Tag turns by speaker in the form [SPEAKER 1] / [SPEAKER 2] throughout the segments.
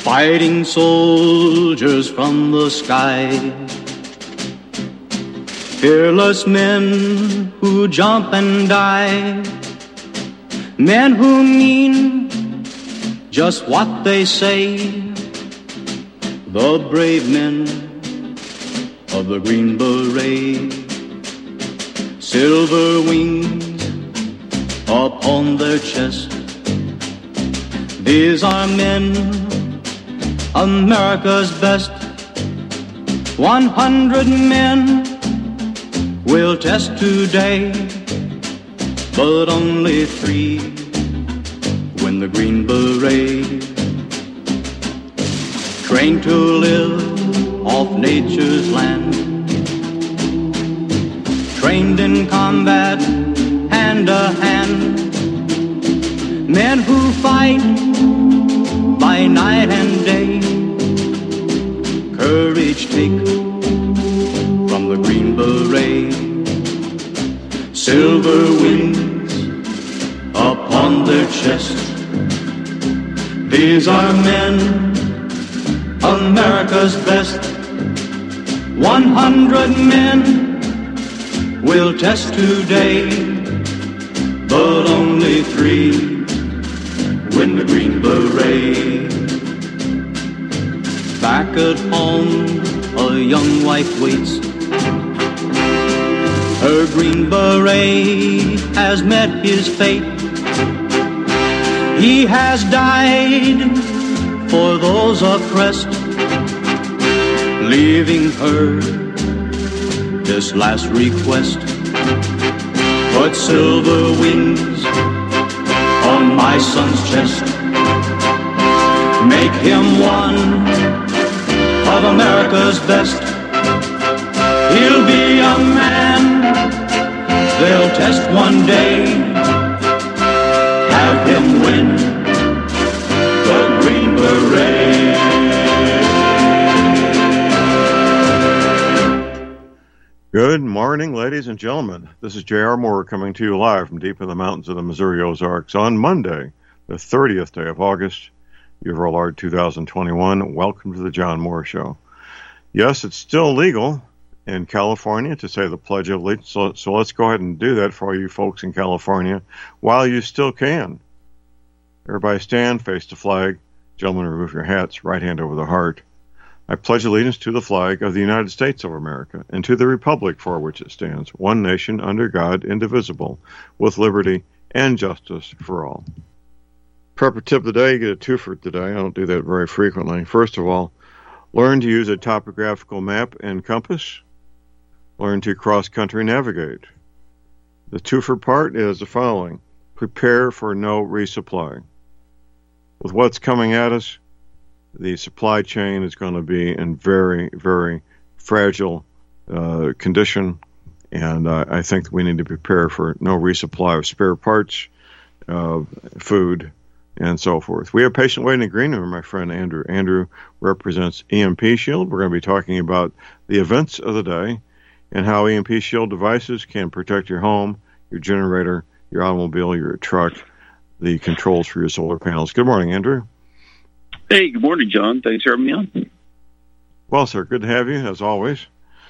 [SPEAKER 1] fighting soldiers from the sky, fearless men who jump and die, men who mean just what they say, the brave men of the Green Beret, silver wings upon their chest. These are men, America's best. 100 men will test today, but only 3 win the Green Beret. Trained to live off nature's land, trained in combat hand to hand, men who fight by night and day, courage take from the Green Beret, silver wings upon their chest. These are men, America's best. 100 men will test today, but only 3 win the Green Beret. Back at home, a young wife waits. Her Green Beret has met his fate. He has died for those oppressed, leaving her this last request. Put silver wings on my son's chest. Make him one of America's best. He'll be a man they'll test one day. Have him win the Green Beret.
[SPEAKER 2] Good morning, ladies and gentlemen. This is J.R. Moore coming to you live from deep in the mountains of the Missouri Ozarks on Monday, the 30th day of August, year of our Lord 2021. Welcome to the John Moore Show. Yes, it's still legal in California to say the Pledge of Allegiance, so let's go ahead and do that for you folks in California while you still can. Everybody stand, face the flag. Gentlemen, remove your hats, right hand over the heart. I pledge allegiance to the flag of the United States of America and to the republic for which it stands, one nation under God, indivisible, with liberty and justice for all. Prepper tip of the day, you get a twofer today. I don't do that very frequently. First of all, learn to use a topographical map and compass. Learn to cross-country navigate. The twofer part is the following. Prepare for no resupply. With what's coming at us, the supply chain is going to be in very, very fragile condition, and I think we need to prepare for no resupply of spare parts, food, and so forth. We have a patient waiting in the green room, my friend Andrew. Andrew represents EMP Shield. We're going to be talking about the events of the day and how EMP Shield devices can protect your home, your generator, your automobile, your truck, the controls for your solar panels. Good morning, Andrew.
[SPEAKER 3] Hey, good morning, John. Thanks for having me on.
[SPEAKER 2] Well, sir, good to have you, as always.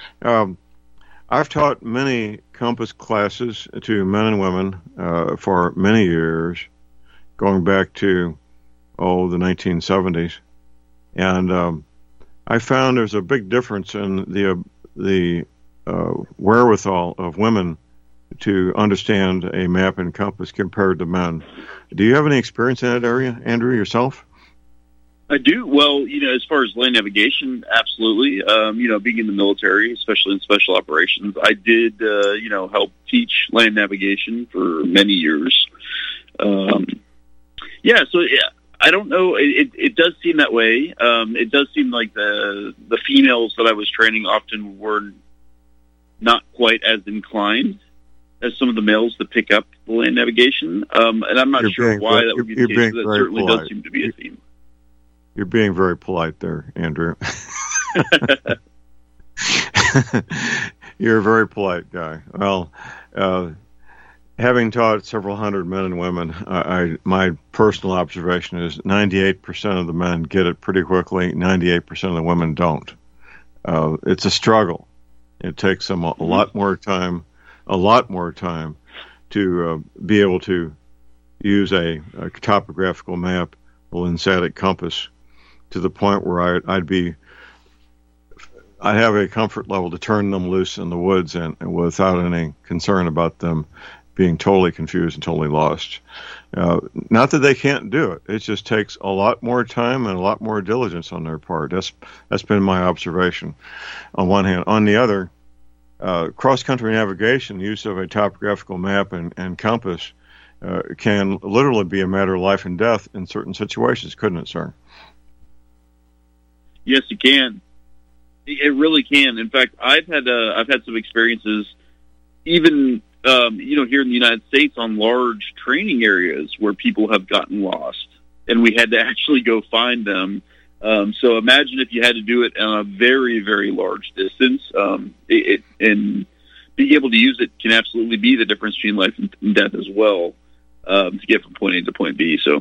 [SPEAKER 2] I've taught many compass classes to men and women for many years, going back to, the 1970s. And I found there's a big difference in the wherewithal of women to understand a map and compass compared to men. Do you have any experience in that area, Andrew, yourself?
[SPEAKER 3] I do. Well, as far as land navigation, absolutely. Being in the military, especially in special operations, I did, help teach land navigation for many years. I don't know. It does seem that way. It does seem like the females that I was training often were not quite as inclined as some of the males to pick up the land navigation. And I'm not sure why that would be the case, but that certainly does seem to be a theme.
[SPEAKER 2] You're being very polite there, Andrew. You're a very polite guy. Well, Having taught several hundred men and women, my personal observation is 98% of the men get it pretty quickly, 98% of the women don't. It's a struggle. It takes them a lot more time to be able to use a topographical map, a lensatic compass, to the point where I'd have a comfort level to turn them loose in the woods and without any concern about them being totally confused and totally lost. Not that they can't do it. It just takes a lot more time and a lot more diligence on their part. That's been my observation on one hand. On the other, cross-country navigation, use of a topographical map and compass can literally be a matter of life and death in certain situations, couldn't it, sir?
[SPEAKER 3] Yes, it can. It really can. In fact, I've had some experiences, even here in the United States, on large training areas where people have gotten lost, and we had to actually go find them. So imagine if you had to do it on a very, very large distance. And being able to use it can absolutely be the difference between life and death as well, to get from point A to point B. So,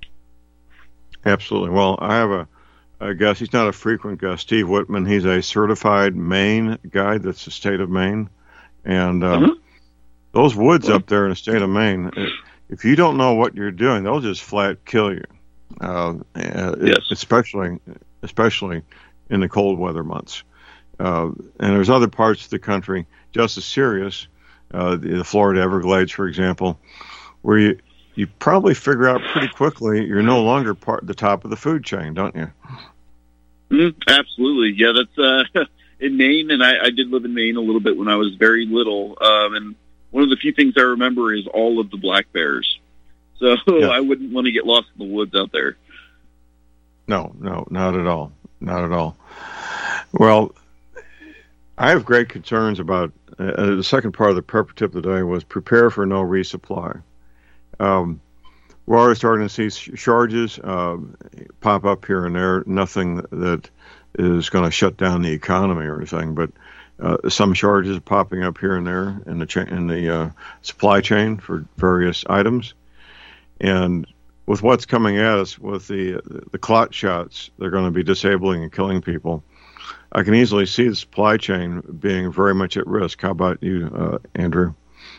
[SPEAKER 2] absolutely. Well, I have a guest. He's not a frequent guest, Steve Whitman. He's a certified Maine guide. That's the state of Maine. And those woods up there in the state of Maine, if you don't know what you're doing, they'll just flat kill you.
[SPEAKER 3] Yes.
[SPEAKER 2] Especially in the cold weather months. And there's other parts of the country just as serious, the Florida Everglades, for example, where you probably figure out pretty quickly you're no longer the top of the food chain, don't you?
[SPEAKER 3] Absolutely. Yeah, that's in Maine, and I did live in Maine a little bit when I was very little. And one of the few things I remember is all of the black bears. So yeah. I wouldn't want to get lost in the woods out there.
[SPEAKER 2] No, not at all. Not at all. Well, I have great concerns about the second part of the prep tip of the day was prepare for no resupply. We're already starting to see charges pop up here and there. Nothing that is going to shut down the economy or anything, but some charges are popping up here and there in the supply chain for various items. And with what's coming at us with the clot shots, they're going to be disabling and killing people. I can easily see the supply chain being very much at risk. How about you, Andrew?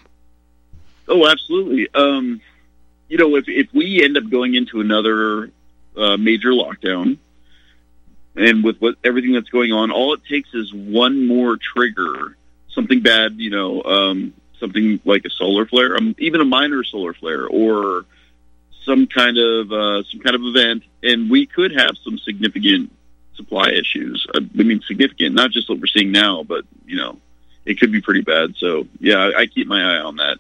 [SPEAKER 3] Oh, absolutely. If we end up going into another major lockdown, and with everything that's going on, all it takes is one more trigger, something bad, something like a solar flare, even a minor solar flare, or some kind of event, and we could have some significant supply issues. I mean, significant, not just what we're seeing now, but it could be pretty bad. So yeah, I keep my eye on that.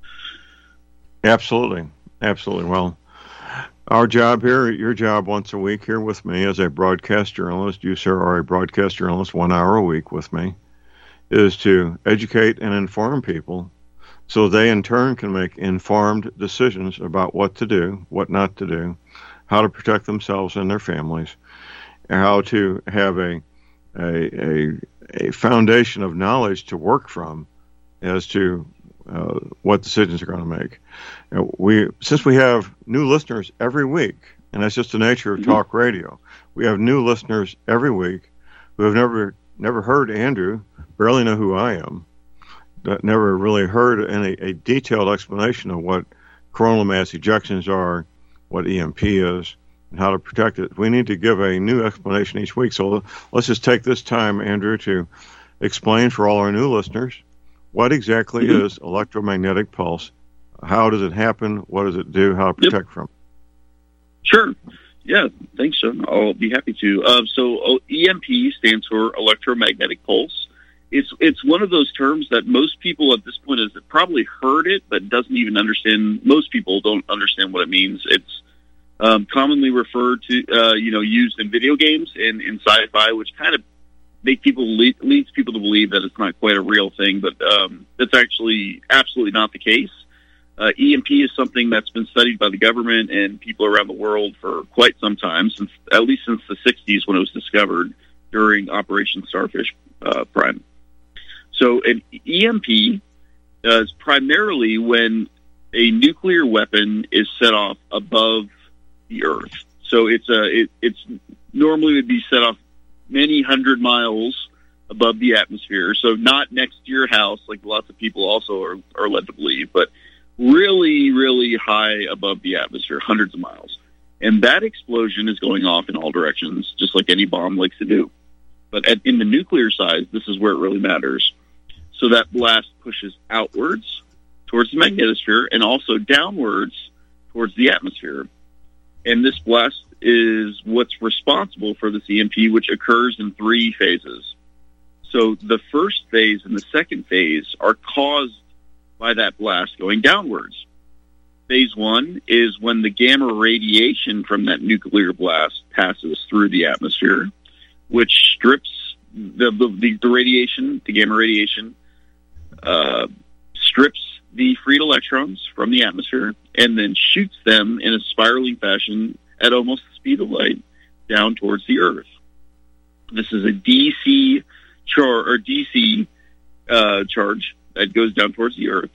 [SPEAKER 2] Absolutely. Well, our job here, your job once a week here with me as a broadcast journalist, you, sir, are a broadcast journalist 1 hour a week with me, is to educate and inform people so they in turn can make informed decisions about what to do, what not to do, how to protect themselves and their families, and how to have a foundation of knowledge to work from as to what decisions are going to make. Since we have new listeners every week, and that's just the nature of talk radio, we have new listeners every week who have never heard Andrew, barely know who I am, never really heard a detailed explanation of what coronal mass ejections are, what EMP is, and how to protect it. We need to give a new explanation each week. So let's just take this time, Andrew, to explain for all our new listeners what exactly is electromagnetic pulse, how does it happen, what does it do, how to protect from it.
[SPEAKER 3] Sure. Yeah, thanks, John. I'll be happy to. So EMP stands for electromagnetic pulse. It's one of those terms that most people at this point have probably heard it, but doesn't even understand. Most people don't understand what it means. It's commonly referred to, used in video games and in sci-fi, which kind of leads people to believe that it's not quite a real thing, but that's actually absolutely not the case. EMP is something that's been studied by the government and people around the world for quite some time, at least since the 60s when it was discovered during Operation Starfish Prime. So an EMP is primarily when a nuclear weapon is set off above the Earth. So it's normally would be set off many hundred miles above the atmosphere. So not next to your house, like lots of people also are led to believe, but really, really high above the atmosphere, hundreds of miles. And that explosion is going off in all directions, just like any bomb likes to do. But in the nuclear side, this is where it really matters. So that blast pushes outwards towards the magnetosphere and also downwards towards the atmosphere. And this blast is what's responsible for this EMP, which occurs in 3 phases. So the first phase and the second phase are caused by that blast going downwards. Phase 1 is when the gamma radiation from that nuclear blast passes through the atmosphere, which strips the radiation, the gamma radiation, strips the freed electrons from the atmosphere and then shoots them in a spiraling fashion at almost the speed of light down towards the Earth. This is a DC charge that goes down towards the Earth.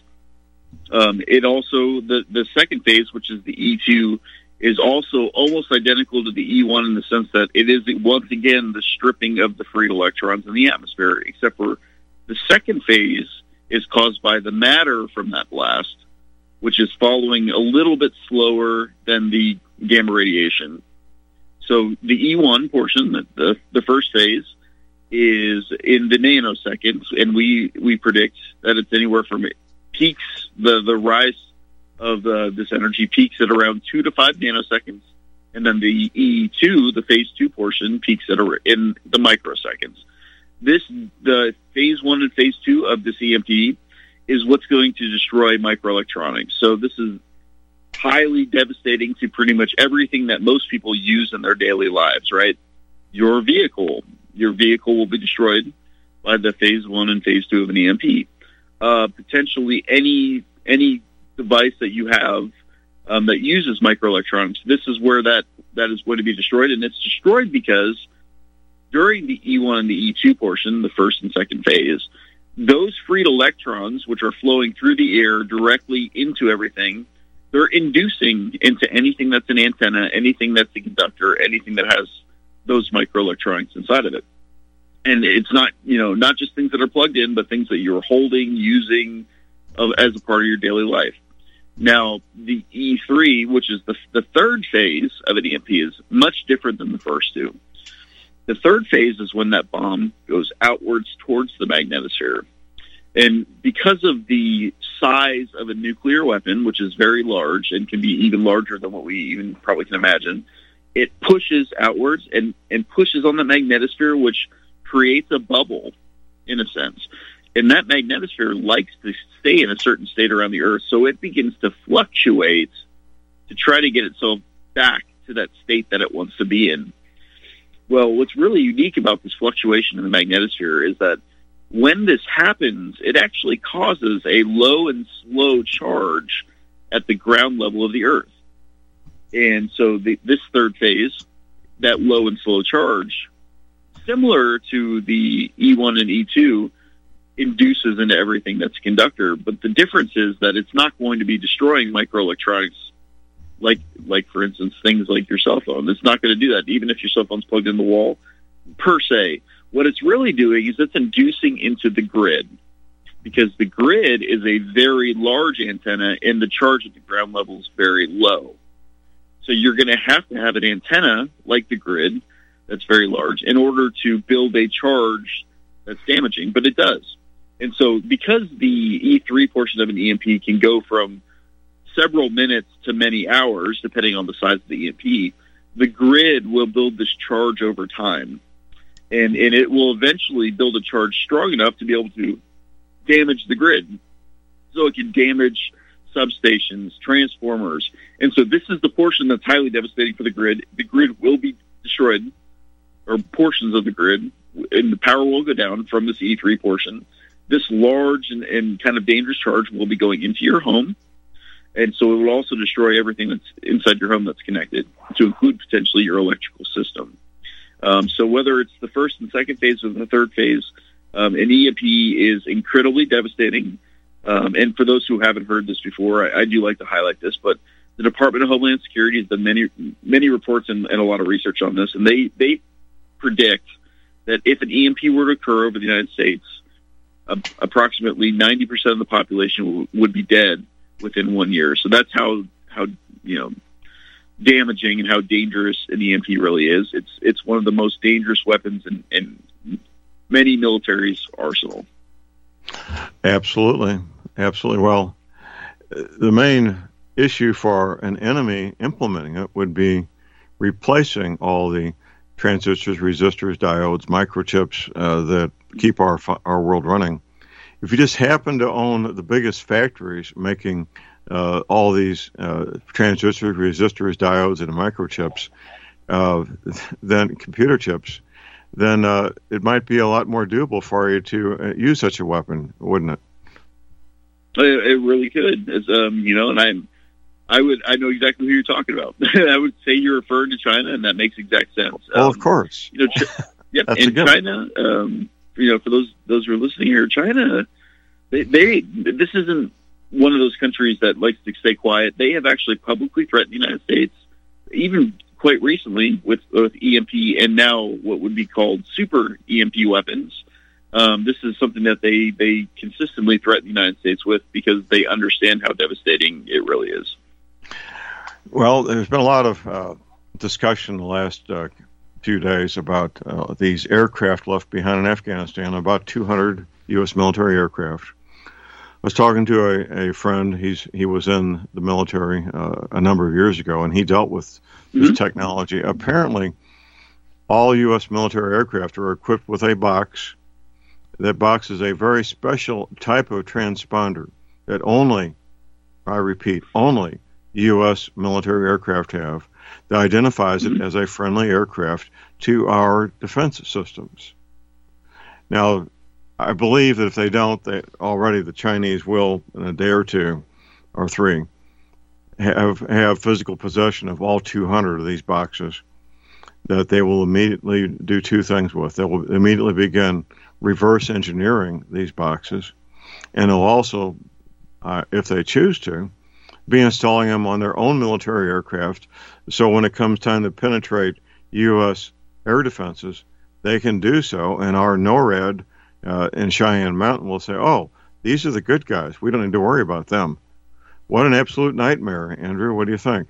[SPEAKER 3] It also, the second phase, which is the E2, is also almost identical to the E1 in the sense that it is once again the stripping of the freed electrons in the atmosphere, except for the second phase is caused by the matter from that blast, which is following a little bit slower than the gamma radiation. So the E1 portion, the first phase, is in the nanoseconds, and we predict that it's anywhere from peaks, the rise of this energy peaks at around 2 to 5 nanoseconds, and then the E2, the phase 2 portion, peaks in the microseconds. The phase 1 and phase 2 of this EMP is what's going to destroy microelectronics. So this is highly devastating to pretty much everything that most people use in their daily lives, right? Your vehicle will be destroyed by the phase 1 and phase 2 of an EMP. Potentially any device that you have that uses microelectronics, this is where that is going to be destroyed, and it's destroyed because during the E1 and the E2 portion, the first and second phase, those freed electrons, which are flowing through the air directly into everything, they're inducing into anything that's an antenna, anything that's a conductor, anything that has those microelectronics inside of it. And it's not, not just things that are plugged in, but things that you're holding, using as a part of your daily life. Now, the E3, which is the third phase of an EMP, is much different than the first two. The third phase is when that bomb goes outwards towards the magnetosphere. And because of the size of a nuclear weapon, which is very large and can be even larger than what we even probably can imagine, it pushes outwards and pushes on the magnetosphere, which creates a bubble, in a sense. And that magnetosphere likes to stay in a certain state around the Earth, so it begins to fluctuate to try to get itself back to that state that it wants to be in. Well, what's really unique about this fluctuation in the magnetosphere is that when this happens, it actually causes a low and slow charge at the ground level of the Earth. And so this third phase, that low and slow charge, similar to the E1 and E2, induces into everything that's a conductor. But the difference is that it's not going to be destroying microelectronics like for instance, things like your cell phone. It's not going to do that, even if your cell phone's plugged in the wall, per se. What it's really doing is it's inducing into the grid, because the grid is a very large antenna and the charge at the ground level is very low. So you're going to have an antenna like the grid that's very large in order to build a charge that's damaging, but it does. And so because the E3 portion of an EMP can go from several minutes to many hours, depending on the size of the EMP, the grid will build this charge over time. And it will eventually build a charge strong enough to be able to damage the grid. So it can damage substations, transformers. And so this is the portion that's highly devastating for the grid. The grid will be destroyed, or portions of the grid, and the power will go down from this E3 portion. This large and kind of dangerous charge will be going into your home. And so it will also destroy everything that's inside your home that's connected, to include potentially your electrical system. So whether it's the first and second phase or the third phase, an EMP is incredibly devastating. And for those who haven't heard this before, I do like to highlight this, but the Department of Homeland Security has done many reports and a lot of research on this, and they predict that if an EMP were to occur over the United States, approximately 90% of the population would be dead within 1 year. So that's how damaging and how dangerous an EMP really is. It's one of the most dangerous weapons in many militaries' arsenal.
[SPEAKER 2] Absolutely. Well, the main issue for an enemy implementing it would be replacing all the transistors, resistors, diodes, microchips that keep our world running. If you just happen to own the biggest factories making all these transistors, resistors, diodes, and microchips, then computer chips, then it might be a lot more doable for you to use such a weapon, wouldn't it?
[SPEAKER 3] It really could. It's, and I know exactly who you're talking about. I would say you're referring to China, and that makes exact sense.
[SPEAKER 2] Well, of course.
[SPEAKER 3] Yep. In China, for those who are listening here, China, this isn't one of those countries that likes to stay quiet. They have actually publicly threatened the United States, even quite recently with EMP and now what would be called super EMP weapons. This is something that they consistently threaten the United States with because they understand how devastating it really is.
[SPEAKER 2] Well, there's been a lot of discussion the last few days about these aircraft left behind in Afghanistan, about 200 U.S. military aircraft. I was talking to a friend. He was in the military a number of years ago, and he dealt with this technology. Apparently, all U.S. military aircraft are equipped with a box. That box is a very special type of transponder that only, I repeat, only U.S. military aircraft have, that identifies it as a friendly aircraft to our defense systems. Now, I believe that if they don't, already the Chinese will, in a day or two, or three, have physical possession of all 200 of these boxes that they will immediately do two things with. They will immediately begin reverse engineering these boxes, and they'll also, if they choose to, be installing them on their own military aircraft. So when it comes time to penetrate U.S. air defenses, they can do so, and our NORAD in Cheyenne Mountain will say, oh, these are the good guys. We don't need to worry about them. What an absolute nightmare, Andrew. What do you think?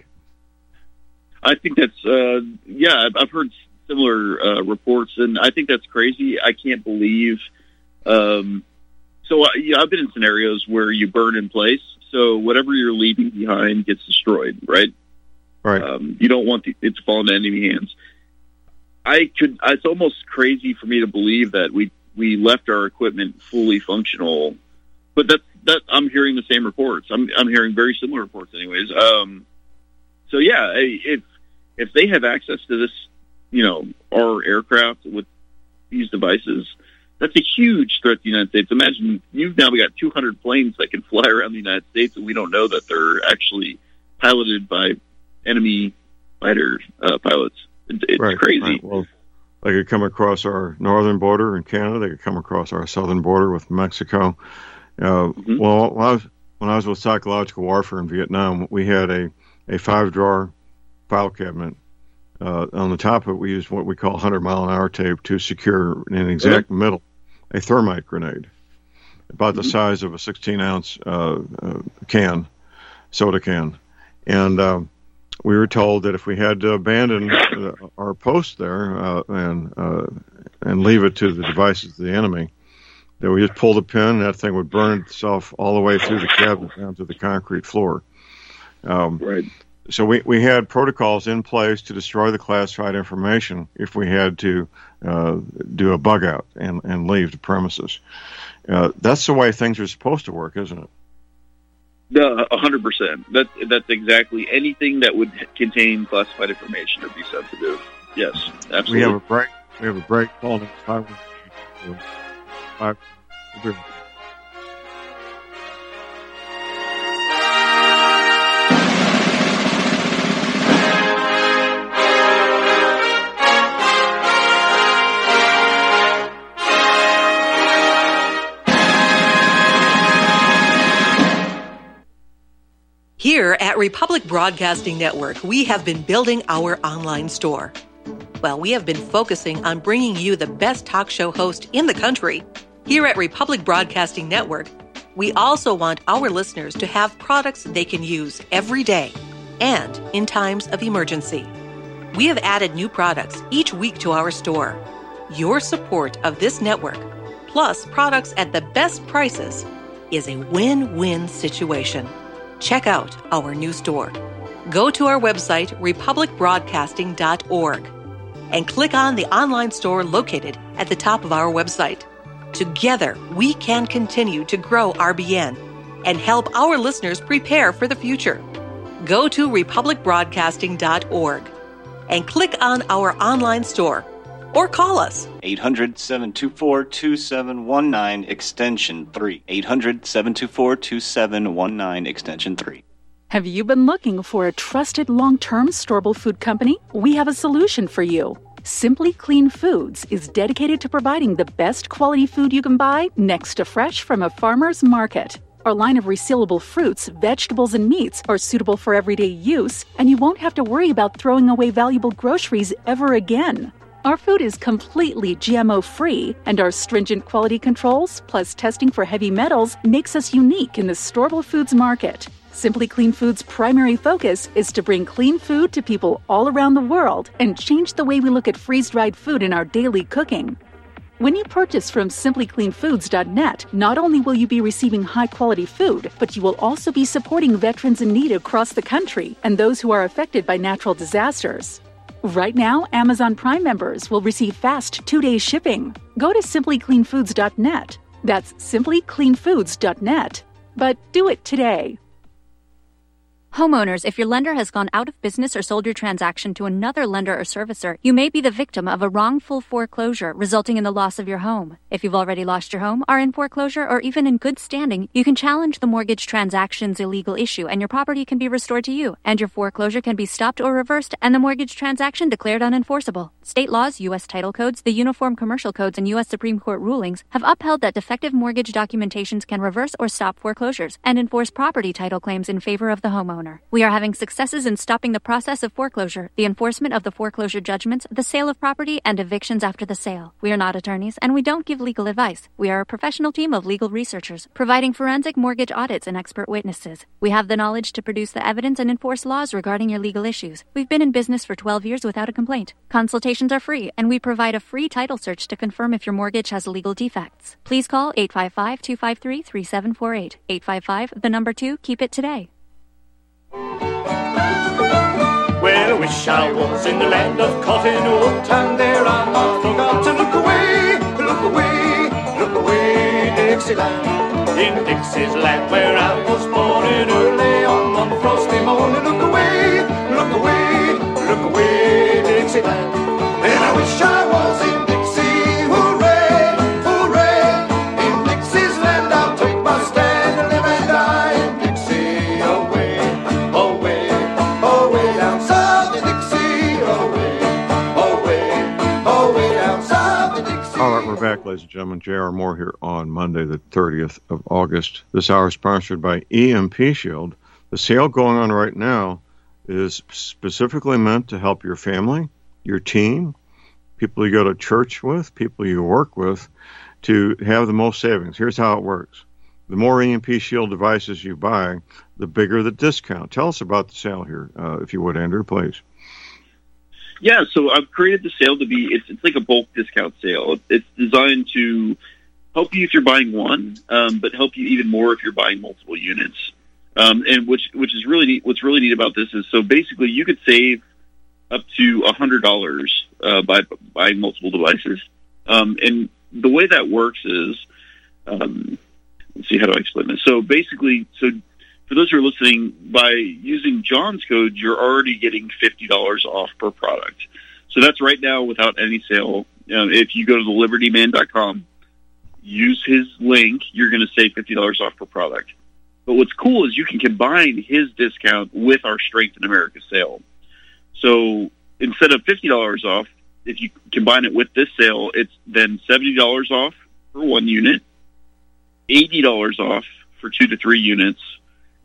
[SPEAKER 3] I think that's, I've heard similar reports, and I think that's crazy. I can't believe. I've been in scenarios where you burn in place, so whatever you're leaving behind gets destroyed, right?
[SPEAKER 2] Right.
[SPEAKER 3] You don't want it to fall into enemy hands. It's almost crazy for me to believe that we left our equipment fully functional, but that I'm hearing the same reports. I'm hearing very similar reports, anyways. If they have access to this, our aircraft with these devices, that's a huge threat to the United States. Imagine you've now got 200 planes that can fly around the United States, and we don't know that they're actually piloted by enemy fighter pilots. It's
[SPEAKER 2] right,
[SPEAKER 3] crazy.
[SPEAKER 2] Right. Well, they could come across our northern border in Canada. They could come across our southern border with Mexico. Well, when I was with psychological warfare in Vietnam, we had a 5-drawer file cabinet. On the top of it, we used what we call 100-mile-an-hour tape to secure in an exact middle a thermite grenade, about the size of a 16-ounce soda can. And we were told that if we had to abandon our post there and leave it to the devices of the enemy, that we just pull the pin and that thing would burn itself all the way through the cabinet down to the concrete floor.
[SPEAKER 3] Right.
[SPEAKER 2] So we had protocols in place to destroy the classified information if we had to do a bug out and leave the premises. That's the way things are supposed to work, isn't it?
[SPEAKER 3] No, 100%. That's exactly anything that would contain classified information would be sensitive. Yes, absolutely.
[SPEAKER 2] We have a break called 5.
[SPEAKER 4] Here at Republic Broadcasting Network, we have been building our online store. Well, we have been focusing on bringing you the best talk show host in the country. Here at Republic Broadcasting Network, we also want our listeners to have products they can use every day and in times of emergency. We have added new products each week to our store. Your support of this network, plus products at the best prices, is a win-win situation. Check out our new store. Go to our website, republicbroadcasting.org, and click on the online store located at the top of our website. Together, we can continue to grow RBN and help our listeners prepare for the future. Go to republicbroadcasting.org and click on our online store or call us.
[SPEAKER 5] 800-724-2719, extension 3. 800-724-2719, extension 3.
[SPEAKER 6] Have you been looking for a trusted long-term storable food company? We have a solution for you. Simply Clean Foods is dedicated to providing the best quality food you can buy next to fresh from a farmer's market. Our line of resealable fruits, vegetables, and meats are suitable for everyday use, and you won't have to worry about throwing away valuable groceries ever again. Our food is completely GMO-free, and our stringent quality controls, plus testing for heavy metals, makes us unique in the storable foods market. Simply Clean Foods' primary focus is to bring clean food to people all around the world and change the way we look at freeze-dried food in our daily cooking. When you purchase from simplycleanfoods.net, not only will you be receiving high-quality food, but you will also be supporting veterans in need across the country and those who are affected by natural disasters. Right now, Amazon Prime members will receive fast 2-day shipping. Go to simplycleanfoods.net. That's simplycleanfoods.net. But do it today.
[SPEAKER 7] Homeowners, if your lender has gone out of business or sold your transaction to another lender or servicer, you may be the victim of a wrongful foreclosure resulting in the loss of your home. If you've already lost your home, are in foreclosure, or even in good standing, you can challenge the mortgage transaction's illegal issue and your property can be restored to you, and your foreclosure can be stopped or reversed and the mortgage transaction declared unenforceable. State laws, U.S. title codes, the Uniform Commercial Codes, and U.S. Supreme Court rulings have upheld that defective mortgage documentations can reverse or stop foreclosures and enforce property title claims in favor of the homeowner. We are having successes in stopping the process of foreclosure, the enforcement of the foreclosure judgments, the sale of property, and evictions after the sale. We are not attorneys, and we don't give legal advice. We are a professional team of legal researchers, providing forensic mortgage audits and expert witnesses. We have the knowledge to produce the evidence and enforce laws regarding your legal issues. We've been in business for 12 years without a complaint. Consultations are free, and we provide a free title search to confirm if your mortgage has legal defects. Please call 855-253-3748. 855, 2, keep it today.
[SPEAKER 1] Well, I wish I was in the land of cotton wool, and there I'm not forgotten. Look away, look away, look away, Dixieland. In Dixie's land where I was born in early on one frosty morning. Look away, look away, look away, Dixieland. And I wish I was in Dixie, hooray, hooray. In Dixie's land I'll take my stand and live and die in Dixie. Away, away, away down south in Dixie. Away, away, away down south in Dixie.
[SPEAKER 2] All right, we're back, ladies and gentlemen. J.R. Moore here on Monday, the 30th of August. This hour is sponsored by EMP Shield. The sale going on right now is specifically meant to help your family, your team, people you go to church with, people you work with, to have the most savings. Here's how it works. The more EMP Shield devices you buy, the bigger the discount. Tell us about the sale here, if you would, Andrew, please.
[SPEAKER 3] Yeah, so I've created the sale to be, it's like a bulk discount sale. It's designed to help you if you're buying one, but help you even more if you're buying multiple units. And which is really neat. What's really neat about this is, so basically you could save up to $100 by buying multiple devices. And the way that works is, let's see, how do I explain this? So basically, so for those who are listening, by using John's code, you're already getting $50 off per product. So that's right now without any sale. If you go to thelibertyman.com, use his link, you're going to save $50 off per product. But what's cool is you can combine his discount with our Strength in America sale. So instead of $50 off, if you combine it with this sale, it's then $70 off for one unit, $80 off for 2 to 3 units,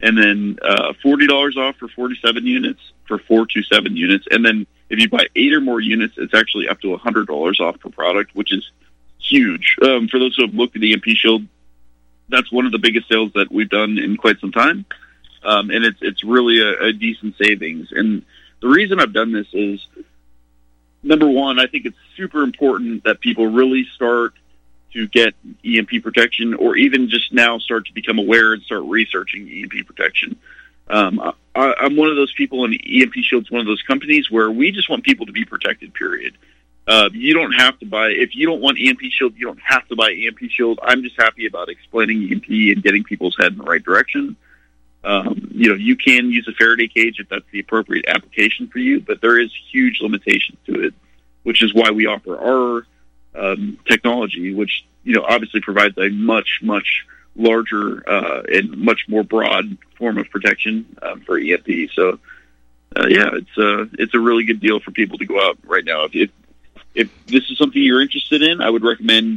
[SPEAKER 3] and then $40 off for 47 units for 427 units. And then if you buy 8 or more units, it's actually up to $100 off per product, which is huge. For those who have looked at EMP Shield, that's one of the biggest sales that we've done in quite some time. And it's really a decent savings. And the reason I've done this is, number one, I think it's super important that people really start to get EMP protection, or even just now start to become aware and start researching EMP protection. I'm one of those people, and EMP Shield's one of those companies where we just want people to be protected, period. You don't have to buy, if you don't want EMP Shield, you don't have to buy EMP Shield. I'm just happy about explaining EMP and getting people's head in the right direction. You can use a Faraday cage if that's the appropriate application for you, but there is huge limitations to it, which is why we offer our technology, which, obviously provides a much, much larger and much more broad form of protection for EMP. So, it's a really good deal for people to go out right now. If this is something you're interested in, I would recommend,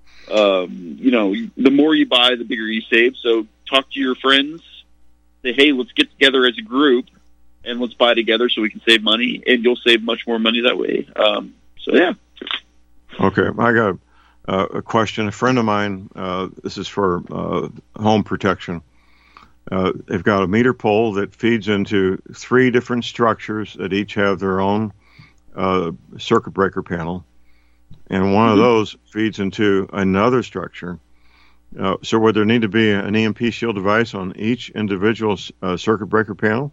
[SPEAKER 3] the more you buy, the bigger you save. So talk to your friends, say, hey, let's get together as a group and let's buy together so we can save money, and you'll save much more money that way.
[SPEAKER 2] Okay, I got a question. A friend of mine, this is for home protection. They've got a meter pole that feeds into 3 different structures that each have their own circuit breaker panel, and one of those feeds into another structure. So would there need to be an EMP Shield device on each individual circuit breaker panel?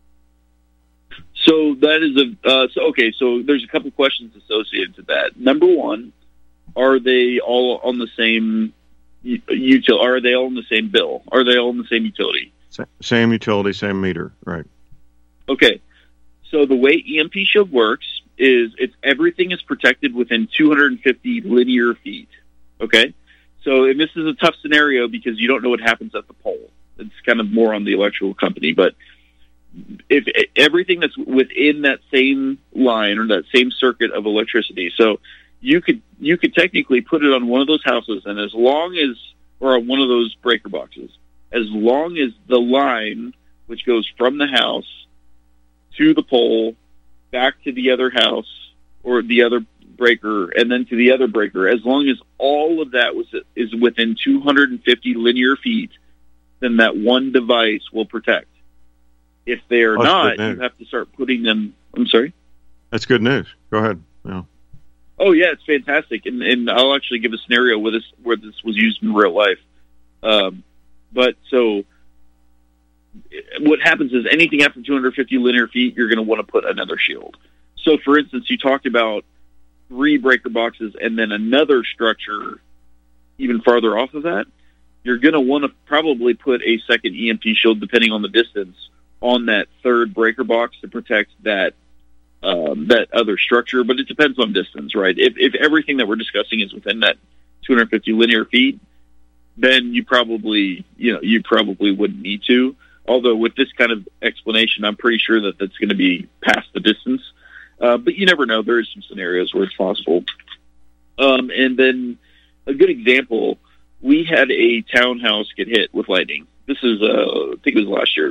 [SPEAKER 3] So that is so there's a couple questions associated to that. Number one, are they all on the same utility? Are they all on the same bill? Are they all on the same utility?
[SPEAKER 2] Same utility, same meter, right? Okay.
[SPEAKER 3] So the way EMP Shield works is everything is protected within 250 linear feet. Okay? So, and this is a tough scenario because you don't know what happens at the pole. It's kind of more on the electrical company, but if everything that's within that same line or that same circuit of electricity, so you could technically put it on one of those houses, and as long as, or on one of those breaker boxes, as long as the line which goes from the house to the pole, back to the other house or the other breaker, and then to the other breaker, as long as all of that is within 250 linear feet, then that one device will protect. If they are not, you have to start putting them. I'm sorry?
[SPEAKER 2] That's good news. Go ahead. Yeah.
[SPEAKER 3] Oh, yeah, it's fantastic. And I'll actually give a scenario where this was used in real life. But so what happens is anything after 250 linear feet, you're going to want to put another shield. So, for instance, you talked about 3 breaker boxes and then another structure even farther off of that. You're going to want to probably put a second EMP shield, depending on the distance, on that third breaker box to protect that other structure. But it depends on distance, right? If everything that we're discussing is within that 250 linear feet, then you probably wouldn't need to. Although with this kind of explanation, I'm pretty sure that that's going to be past the distance. But you never know. There is some scenarios where it's possible. And then a good example, we had a townhouse get hit with lightning. This is, I think it was last year.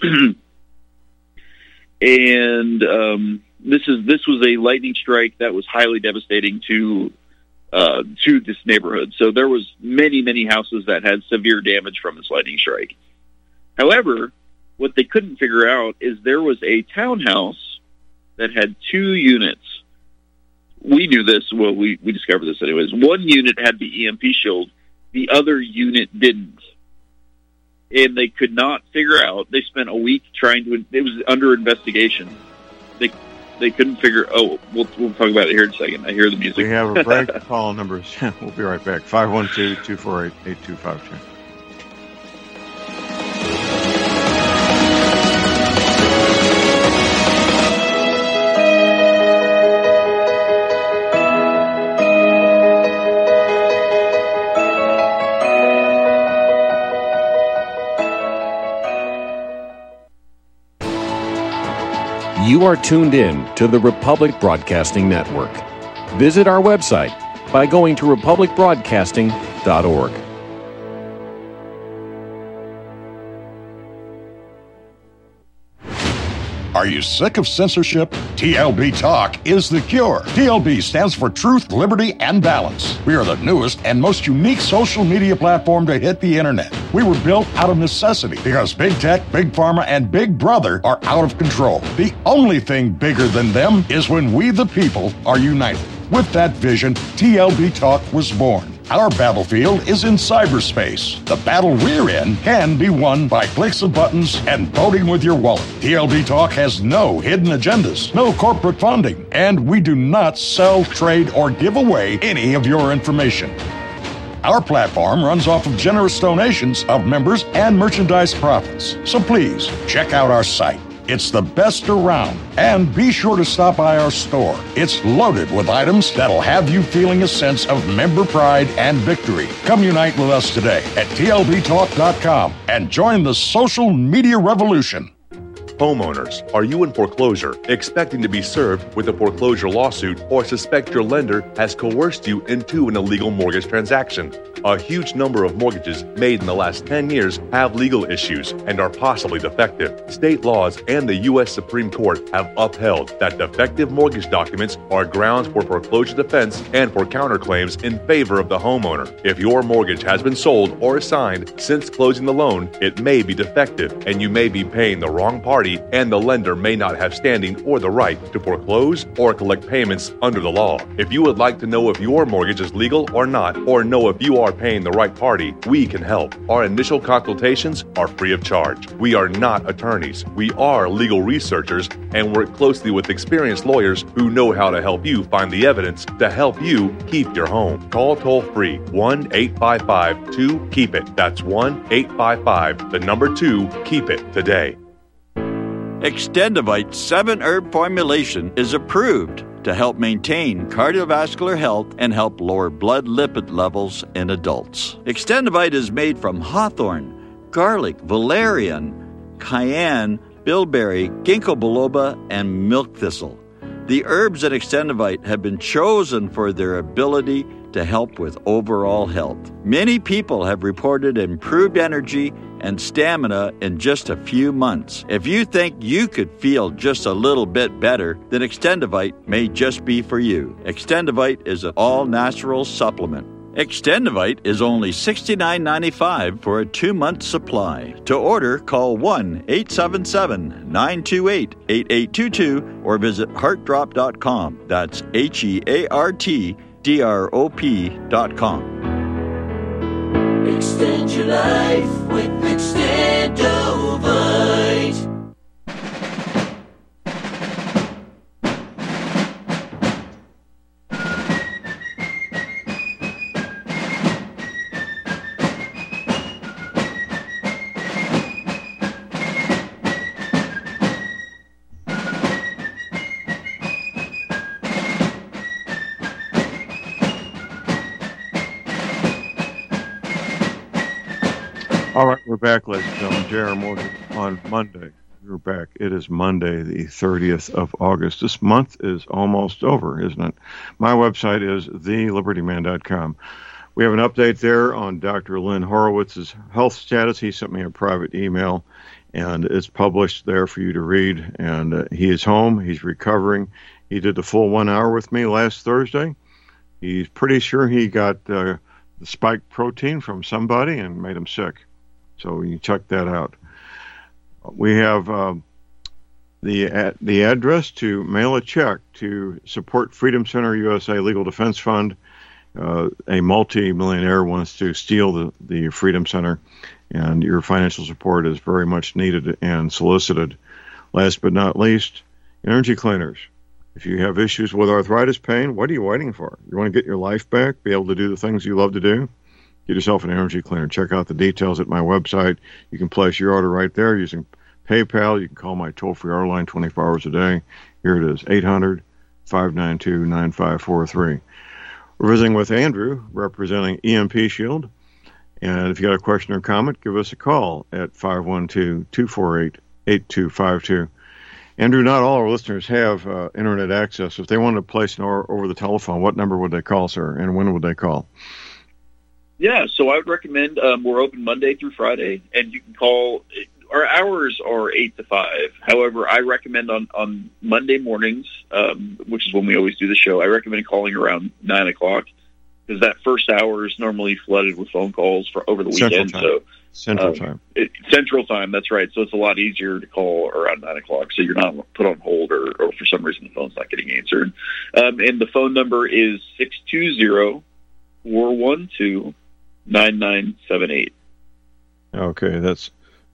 [SPEAKER 3] And this was a lightning strike that was highly devastating to this neighborhood. So there was many houses that had severe damage from this lightning strike. However, what they couldn't figure out is there was a townhouse that had 2 units. We knew this. Well, we discovered this anyways. One unit had the EMP shield. The other unit didn't. And they could not figure out. They spent a week trying to. It was under investigation. They couldn't figure. Oh, we'll talk about it here in a second. I hear the music.
[SPEAKER 2] We have a break. Call numbers. We'll be right back. 512-248-8252.
[SPEAKER 8] You are tuned in to the Republic Broadcasting Network. Visit our website by going to republicbroadcasting.org.
[SPEAKER 9] Are you sick of censorship? TLB Talk is the cure. TLB stands for Truth, Liberty, and Balance. We are the newest and most unique social media platform to hit the internet. We were built out of necessity because big tech, big pharma, and big brother are out of control. The only thing bigger than them is when we the people are united. With that vision, TLB Talk was born. Our battlefield is in cyberspace. The battle we're in can be won by clicks of buttons and voting with your wallet. TLB Talk has no hidden agendas, no corporate funding, and we do not sell, trade, or give away any of your information. Our platform runs off of generous donations of members and merchandise profits. So please, check out our site. It's the best around. And be sure to stop by our store. It's loaded with items that'll have you feeling a sense of member pride and victory. Come unite with us today at tlbtalk.com and join the social media revolution.
[SPEAKER 10] Homeowners, are you in foreclosure, expecting to be served with a foreclosure lawsuit, or suspect your lender has coerced you into an illegal mortgage transaction? A huge number of mortgages made in the last 10 years have legal issues and are possibly defective. State laws and the U.S. Supreme Court have upheld that defective mortgage documents are grounds for foreclosure defense and for counterclaims in favor of the homeowner. If your mortgage has been sold or assigned since closing the loan, it may be defective and you may be paying the wrong party, and the lender may not have standing or the right to foreclose or collect payments under the law. If you would like to know if your mortgage is legal or not, or know if you are paying the right party, we can help. Our initial consultations are free of charge. We are not attorneys. We are legal researchers and work closely with experienced lawyers who know how to help you find the evidence to help you keep your home. Call toll-free 1-855-2-KEEP-IT. That's 1-855-2-KEEP-IT today.
[SPEAKER 11] Extendivite 7-herb formulation is approved to help maintain cardiovascular health and help lower blood lipid levels in adults. Extendivite is made from hawthorn, garlic, valerian, cayenne, bilberry, ginkgo biloba, and milk thistle. The herbs in Extendivite have been chosen for their ability to help with overall health. Many people have reported improved energy and stamina in just a few months. If you think you could feel just a little bit better, then Extendivite may just be for you. Extendivite is an all-natural supplement. Extendivite is only $69.95 for a 2-month supply. To order, call 1-877-928-8822 or visit heartdrop.com. That's HEARTDROP.com.
[SPEAKER 12] Extend your life with Extendovite.
[SPEAKER 2] All right, we're back, ladies and gentlemen. J.R. Morgan on Monday. We're back. It is Monday, the 30th of August. This month is almost over, isn't it? My website is thelibertyman.com. We have an update there on Dr. Lynn Horowitz's health status. He sent me a private email, and it's published there for you to read. And he is home. He's recovering. He did the full 1 hour with me last Thursday. He's pretty sure he got the spike protein from somebody and made him sick. So you check that out. We have the address to mail a check to support Freedom Center USA Legal Defense Fund. A multi-millionaire wants to steal the Freedom Center, and your financial support is very much needed and solicited. Last but not least, energy cleaners. If you have issues with arthritis pain, what are you waiting for? You want to get your life back, be able to do the things you love to do? Get yourself an energy cleaner. Check out the details at my website. You can place your order right there using PayPal. You can call my toll-free hour line 24 hours a day. Here it is, 800-592-9543. We're visiting with Andrew, representing EMP Shield. And if you got a question or comment, give us a call at 512-248-8252. Andrew, not all our listeners have internet access. If they wanted to place an order over the telephone, what number would they call, sir, and when would they call?
[SPEAKER 3] Yeah, so I would recommend we're open Monday through Friday, and you can call our hours are 8 to 5. However, I recommend on Monday mornings, which is when we always do the show, I recommend calling around 9 o'clock because that first hour is normally flooded with phone calls for over the weekend.
[SPEAKER 2] Central time.
[SPEAKER 3] Central time, that's right. So it's a lot easier to call around 9 o'clock so you're not put on hold or for some reason the phone's not getting answered. And the phone number is 620-412-9978.
[SPEAKER 2] Okay, that's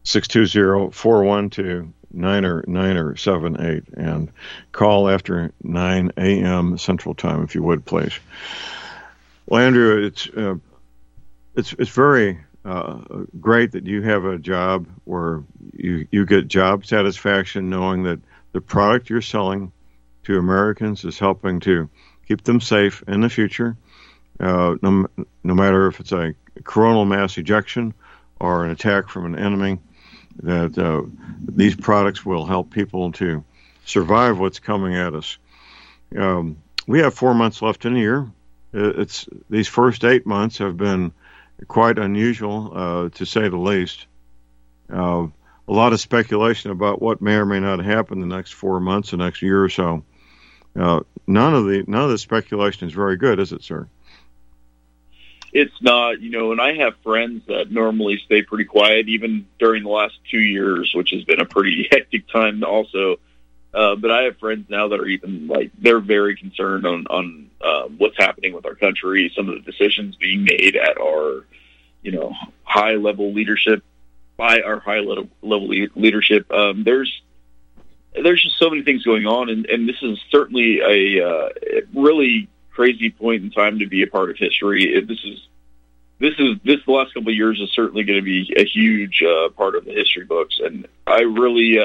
[SPEAKER 2] 620-412-9978. And call after 9 a.m. Central Time, if you would, please. Well, Andrew, it's very great that you have a job where you get job satisfaction knowing that the product you're selling to Americans is helping to keep them safe in the future, no matter if it's a coronal mass ejection or an attack from an enemy, that these products will help people to survive what's coming at us. We have 4 months left in the year. These first 8 months have been quite unusual, to say the least. A lot of speculation about what may or may not happen the next 4 months, the next year or so. None of the speculation is very good, is it, sir?
[SPEAKER 3] It's not, and I have friends that normally stay pretty quiet, even during the last 2 years, which has been a pretty hectic time also. But I have friends now that are even they're very concerned on what's happening with our country, some of the decisions being made at our, high level leadership, by our high level leadership. There's just so many things going on, and this is certainly a really crazy point in time to be a part of history. This last couple of years is certainly going to be a huge part of the history books, and I really,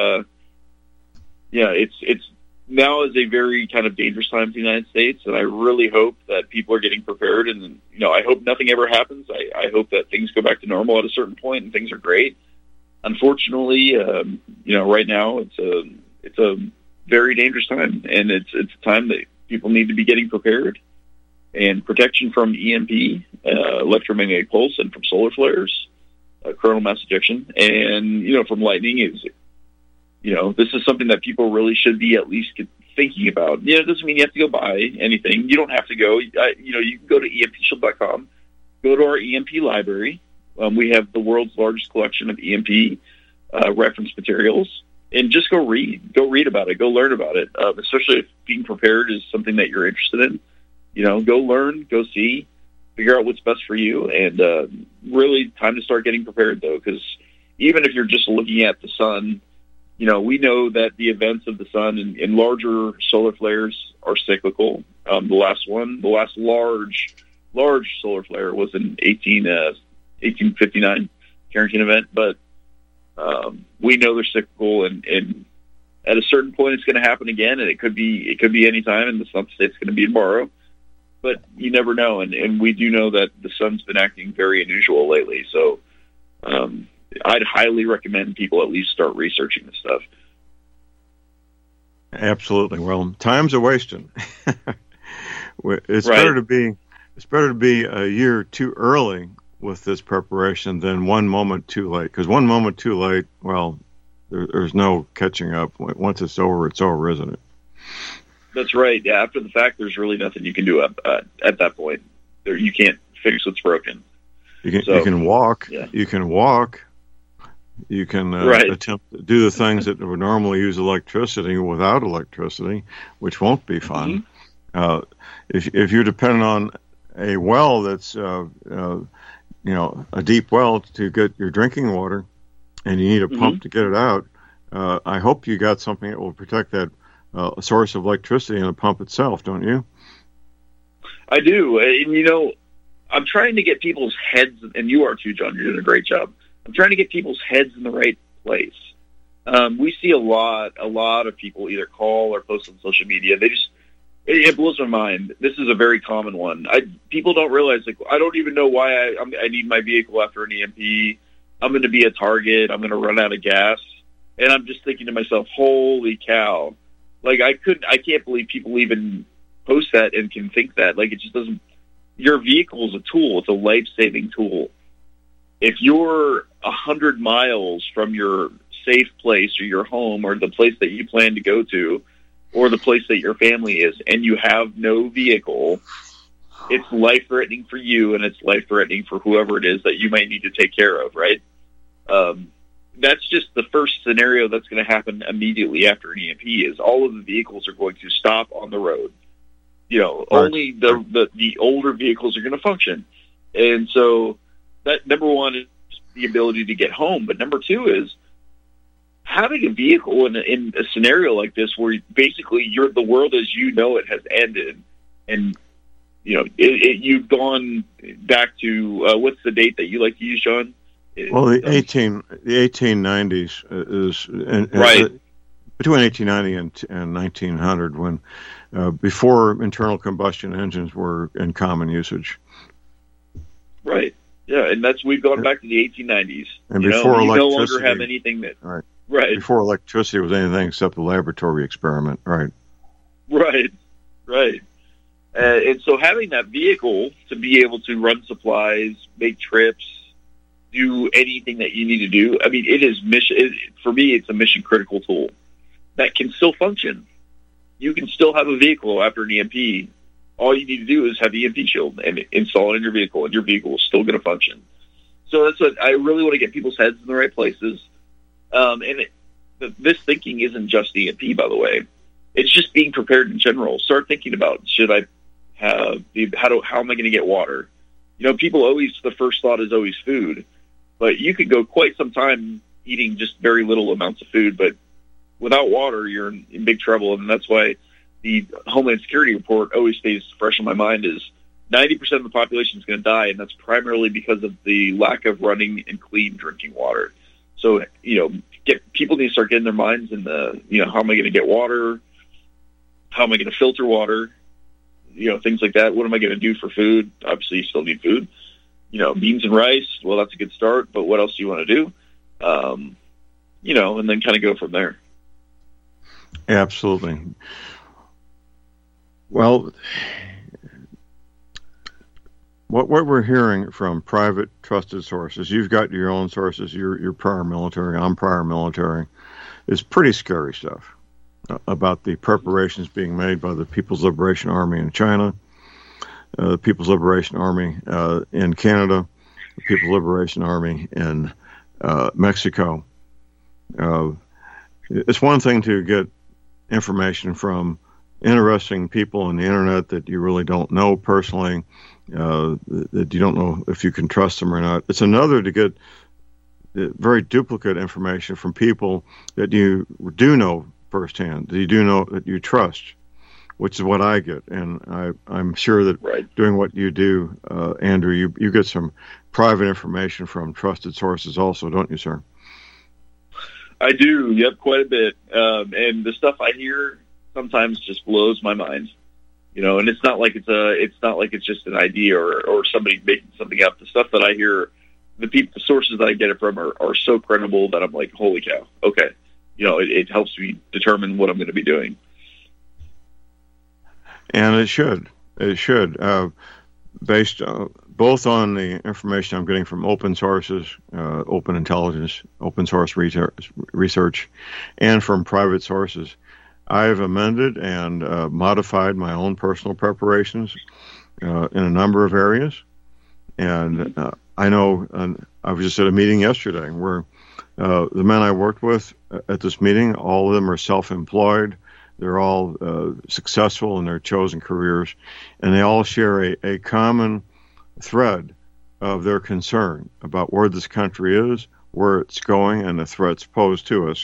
[SPEAKER 3] it's now is a very kind of dangerous time in the United States, and I really hope that people are getting prepared. And I hope nothing ever happens. I hope that things go back to normal at a certain point and things are great. Unfortunately, right now it's a very dangerous time, and it's a time that people need to be getting prepared. And protection from EMP, electromagnetic pulse, and from solar flares, coronal mass ejection, and from lightning is. This is something that people really should be at least thinking about. It doesn't mean you have to go buy anything. You don't have to go. You can go to EMPshield.com, go to our EMP library. We have the world's largest collection of EMP reference materials, and just go read. Go read about it. Go learn about it, especially if being prepared is something that you're interested in. Go learn, go see, figure out what's best for you, and really time to start getting prepared, though, because even if you're just looking at the sun, we know that the events of the sun and larger solar flares are cyclical. The last large solar flare was in 1859 Carrington event, but we know they're cyclical, and at a certain point it's going to happen again, and it could be any time, and it's not to say it's going to be tomorrow, but you never know, and we do know that the sun's been acting very unusual lately, so I'd highly recommend people at least start researching this stuff.
[SPEAKER 2] Absolutely. Well, time's a wasting. It's
[SPEAKER 3] right.
[SPEAKER 2] better to be a year too early with this preparation than one moment too late. Because one moment too late, well, there's no catching up. Once it's over, isn't it?
[SPEAKER 3] That's right. Yeah. After the fact, there's really nothing you can do at that point. You can't fix what's broken.
[SPEAKER 2] You can walk. Yeah. You can walk. You can attempt to do the things that would normally use electricity without electricity, which won't be fun. Mm-hmm. If you're dependent on a well that's a deep well to get your drinking water, and you need a pump to get it out, I hope you got something that will protect that source of electricity in the pump itself, don't you?
[SPEAKER 3] I do, and I'm trying to get people's heads, and you are too, John. You're doing a great job. I'm trying to get people's heads in the right place. We see a lot of people either call or post on social media. It blows my mind. This is a very common one. People don't realize, I don't even know why I need my vehicle after an EMP. I'm going to be a target. I'm going to run out of gas. And I'm just thinking to myself, holy cow. I can't believe people even post that and can think that. It just doesn't. Your vehicle is a tool. It's a life-saving tool. If you're 100 miles from your safe place or your home or the place that you plan to go to or the place that your family is, and you have no vehicle, it's life-threatening for you, and it's life-threatening for whoever it is that you might need to take care of, right? That's just the first scenario that's going to happen immediately after an EMP is all of the vehicles are going to stop on the road. Only the older vehicles are going to function. And so that, number one, is the ability to get home. But number two is having a vehicle in a scenario like this where basically the world as you know it has ended. And, you've gone back to, what's the date that you like to use, John?
[SPEAKER 2] Well, the 1890s is
[SPEAKER 3] right.
[SPEAKER 2] Between 1890 and 1900, when before internal combustion engines were in common usage.
[SPEAKER 3] Right. Yeah, and we've gone back to the 1890s.
[SPEAKER 2] And before
[SPEAKER 3] you
[SPEAKER 2] electricity,
[SPEAKER 3] no longer have anything that. Right.
[SPEAKER 2] Before electricity was anything except a laboratory experiment. Right.
[SPEAKER 3] Right. And so having that vehicle to be able to run supplies, make trips, do anything that you need to do. I mean, for me, it's a mission critical tool that can still function. You can still have a vehicle after an EMP. All you need to do is have the EMP shield and install it in your vehicle, and your vehicle is still going to function. So that's what I really want to get people's heads in the right places. This thinking isn't just EMP, by the way. It's just being prepared in general. Start thinking about, should I have how am I going to get water? People always, the first thought is always food. But you could go quite some time eating just very little amounts of food, but without water, you're in big trouble. And that's why the Homeland Security report always stays fresh in my mind is 90% of the population is going to die, and that's primarily because of the lack of running and clean drinking water. So, people need to start getting their minds in the, how am I going to get water? How am I going to filter water? Things like that. What am I going to do for food? Obviously, you still need food. Beans and rice, well, that's a good start, but what else do you want to do? And then kind of go from there.
[SPEAKER 2] Absolutely. Well, what we're hearing from private trusted sources, you've got your own sources, you're prior military, I'm prior military, is pretty scary stuff about the preparations being made by the People's Liberation Army in China, the People's Liberation Army in Canada, the People's Liberation Army in Mexico. It's one thing to get information from interesting people on the internet that you really don't know personally, that you don't know if you can trust them or not. It's another to get very duplicate information from people that you do know firsthand, that you do know, that you trust, which is what I get. And I'm sure that doing what you do, Andrew, you get some private information from trusted sources also, don't you, sir?
[SPEAKER 3] I do, yep, quite a bit. And the stuff I hear sometimes just blows my mind. And it's not like it's just an idea or somebody making something up. The stuff that I hear, the sources that I get it from are so credible that I'm like, holy cow, okay. It helps me determine what I'm going to be doing. And
[SPEAKER 2] it should, based both on the information I'm getting from open sources, open intelligence, open source research, and from private sources. I've amended and modified my own personal preparations in a number of areas. And I know I was just at a meeting yesterday where the men I worked with at this meeting, all of them are self-employed. They're all successful in their chosen careers, and they all share a common thread of their concern about where this country is, where it's going, and the threats posed to us.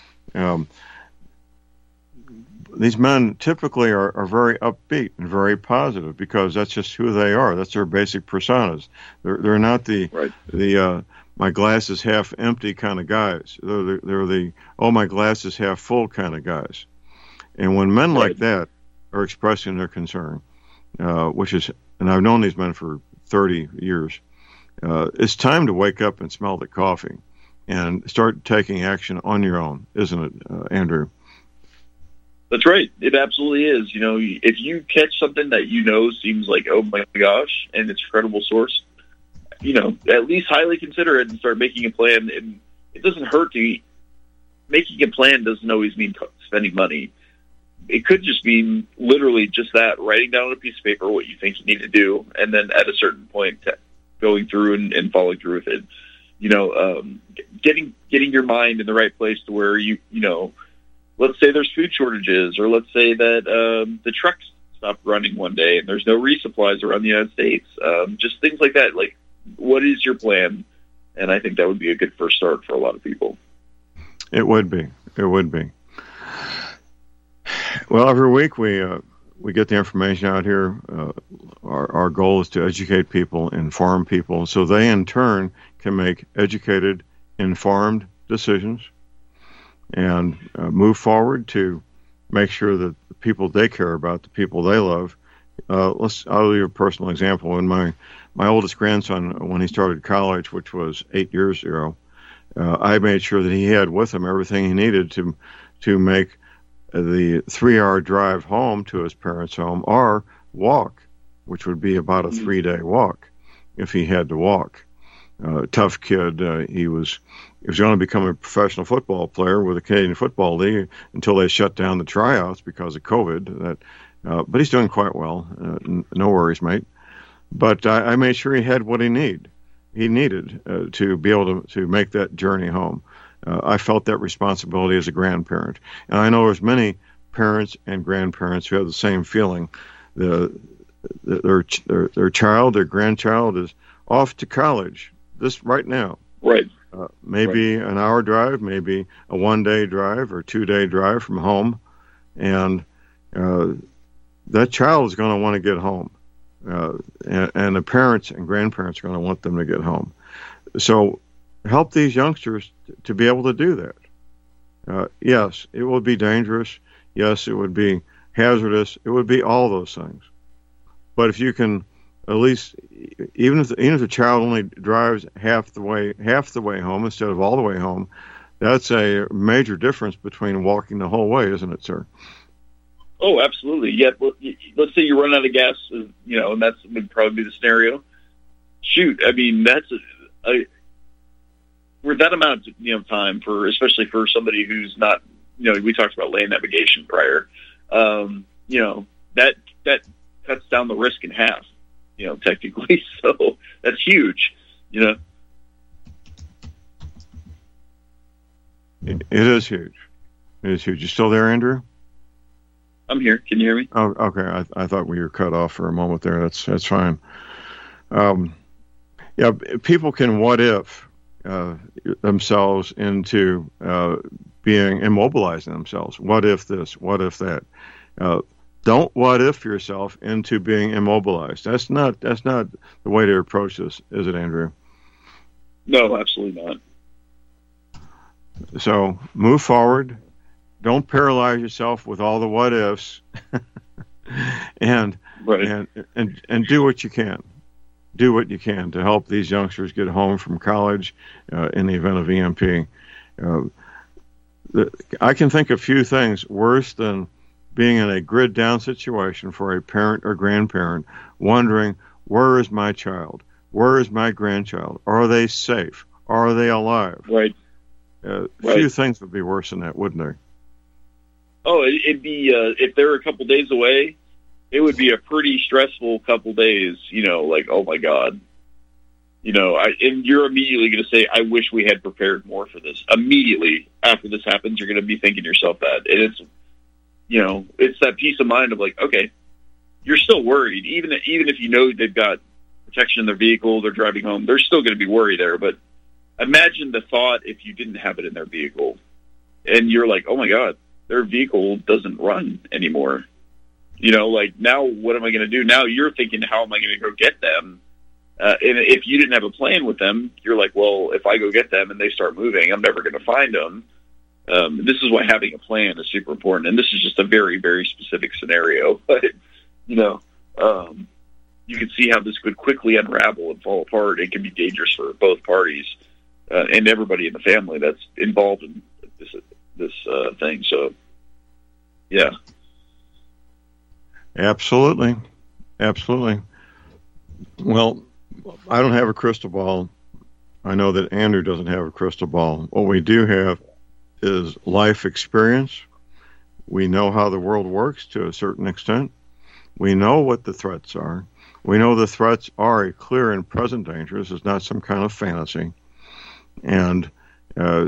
[SPEAKER 2] These men typically are very upbeat and very positive because that's just who they are. That's their basic personas. They're not the my glass is half empty kind of guys. They're the my glass is half full kind of guys. And when men like that are expressing their concern, which is, and I've known these men for 30 years, it's time to wake up and smell the coffee and start taking action on your own, isn't it, Andrew?
[SPEAKER 3] That's right. It absolutely is. If you catch something that seems like, oh my gosh, and it's a credible source, at least highly consider it and start making a plan. And it doesn't hurt to making a plan doesn't always mean spending money. It could just mean literally just that, writing down on a piece of paper what you think you need to do, and then at a certain point going through and following through with it. Getting your mind in the right place to where you know, let's say there's food shortages, or let's say that the trucks stop running one day and there's no resupplies around the United States. Just things like that. Like, what is your plan? And I think that would be a good first start for a lot of people.
[SPEAKER 2] It would be. Well, every week we get the information out here. Our goal is to educate people, inform people, so they in turn can make educated, informed decisions and move forward to make sure that the people they care about, the people they love. I'll give you a personal example. When my oldest grandson, when he started college, which was 8 years ago, I made sure that he had with him everything he needed to make the 3-hour drive home to his parents' home, or walk, which would be about a 3-day walk if he had to walk. Tough kid. He was going to become a professional football player with the Canadian Football League until they shut down the tryouts because of COVID. But he's doing quite well. No worries, mate. But I made sure he had what he needed to be able to make that journey home. I felt that responsibility as a grandparent. And I know there's many parents and grandparents who have the same feeling. Their child, their grandchild is off to college right now.
[SPEAKER 3] Right.
[SPEAKER 2] Maybe an hour drive, maybe a 1-day drive or 2-day drive from home. And that child is going to want to get home. And the parents and grandparents are going to want them to get home. So help these youngsters to be able to do that. Yes, it will be dangerous. Yes, it would be hazardous. It would be all those things. But if you can at least, even if the child only drives half the way home instead of all the way home, that's a major difference between walking the whole way, isn't it, sir?
[SPEAKER 3] Oh, absolutely. Yeah. Let's say you run out of gas, and that would probably be the scenario. Shoot, I mean, that's for that amount of time, especially for somebody who's not, we talked about lane navigation prior. That cuts down the risk in half, technically. So that's huge, It
[SPEAKER 2] is huge. It is huge. You still there, Andrew?
[SPEAKER 3] I'm here. Can you hear me?
[SPEAKER 2] Oh, okay. I thought we were cut off for a moment there. That's fine. People can what if themselves into being immobilizing themselves. What if this? What if that? Don't what if yourself into being immobilized. That's not the way to approach this, is it, Andrew?
[SPEAKER 3] No, absolutely not.
[SPEAKER 2] So move forward. Don't paralyze yourself with all the what ifs, and do what you can. Do what you can to help these youngsters get home from college in the event of EMP. I can think of few things worse than being in a grid down situation for a parent or grandparent, wondering, where is my child? Where is my grandchild? Are they safe? Are they alive?
[SPEAKER 3] Right.
[SPEAKER 2] Few things would be worse than that, wouldn't they?
[SPEAKER 3] Oh, it'd be, if they're a couple days away, it would be a pretty stressful couple days, like, oh my God. And you're immediately going to say, I wish we had prepared more for this. Immediately after this happens, you're going to be thinking to yourself that. And it's, it's that peace of mind of like, okay, you're still worried. Even if they've got protection in their vehicle, they're driving home, there's still going to be worry there. But imagine the thought if you didn't have it in their vehicle. And you're like, oh my God, their vehicle doesn't run anymore. Like, now what am I going to do? Now you're thinking, how am I going to go get them? And if you didn't have a plan with them, you're like, well, if I go get them and they start moving, I'm never going to find them. This is why having a plan is super important. And this is just a very, very specific scenario. But, you can see how this could quickly unravel and fall apart. It can be dangerous for both parties and everybody in the family that's involved in this thing. So, yeah.
[SPEAKER 2] Absolutely. Well, I don't have a crystal ball. I know that Andrew doesn't have a crystal ball. What we do have is life experience. We know how the world works to a certain extent. We know what the threats are. We know the threats are a clear and present danger. This is not some kind of fantasy. And I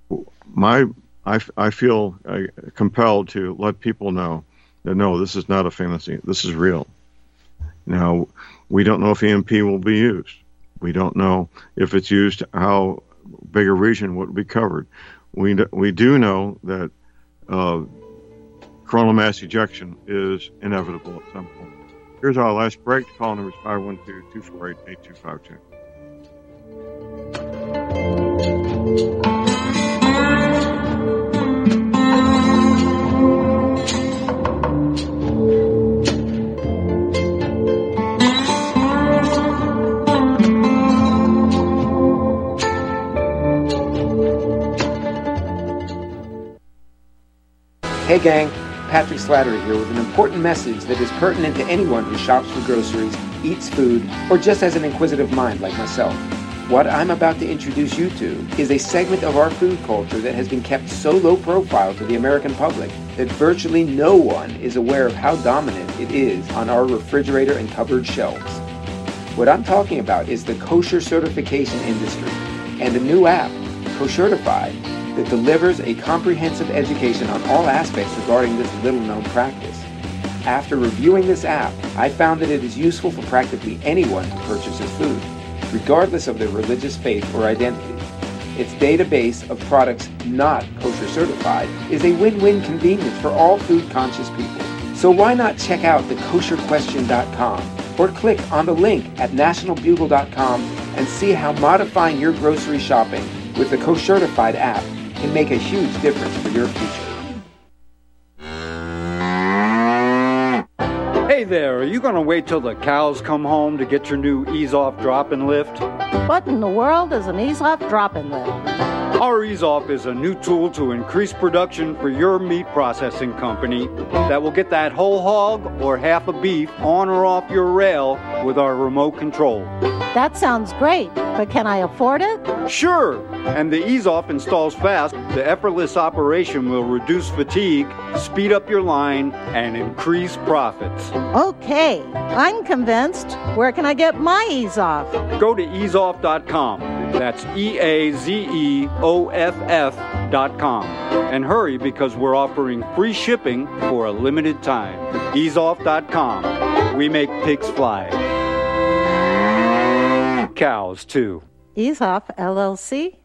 [SPEAKER 2] feel compelled to let people know that, no, this is not a fantasy. This is real. Now, we don't know if EMP will be used. We don't know if it's used, how big a region would be covered. We do know that coronal mass ejection is inevitable at some point. Here's our last break. Call number is 512-248-8252.
[SPEAKER 13] Hey gang, Patrick Slattery here with an important message that is pertinent to anyone who shops for groceries, eats food, or just has an inquisitive mind like myself. What I'm about to introduce you to is a segment of our food culture that has been kept so low profile to the American public that virtually no one is aware of how dominant it is on our refrigerator and cupboard shelves. What I'm talking about is the kosher certification industry and a new app, Koshertified, that delivers a comprehensive education on all aspects regarding this little-known practice. After reviewing this app, I found that it is useful for practically anyone who purchases food, regardless of their religious faith or identity. Its database of products not kosher certified is a win-win convenience for all food-conscious people. So why not check out thekosherquestion.com or click on the link at nationalbugle.com and see how modifying your grocery shopping with the Koshertified app can make a huge difference for your future.
[SPEAKER 14] Hey there, are you going to wait till the cows come home to get your new Ease-Off drop-and lift?
[SPEAKER 15] What in the world is an Ease-Off drop-and lift?
[SPEAKER 14] Our Ease-Off is a new tool to increase production for your meat processing company that will get that whole hog or half a beef on or off your rail with our remote control.
[SPEAKER 15] That sounds great, but can I afford it?
[SPEAKER 14] Sure, and the Ease-Off installs fast. The effortless operation will reduce fatigue, speed up your line, and increase profits.
[SPEAKER 15] Okay, I'm convinced. Where can I get my Ease-Off?
[SPEAKER 14] Go to easeoff.com. That's EAZEOFF.com. And hurry, because we're offering free shipping for a limited time. Easeoff.com. We make pigs fly. Cows, too.
[SPEAKER 15] Ease-Off, LLC,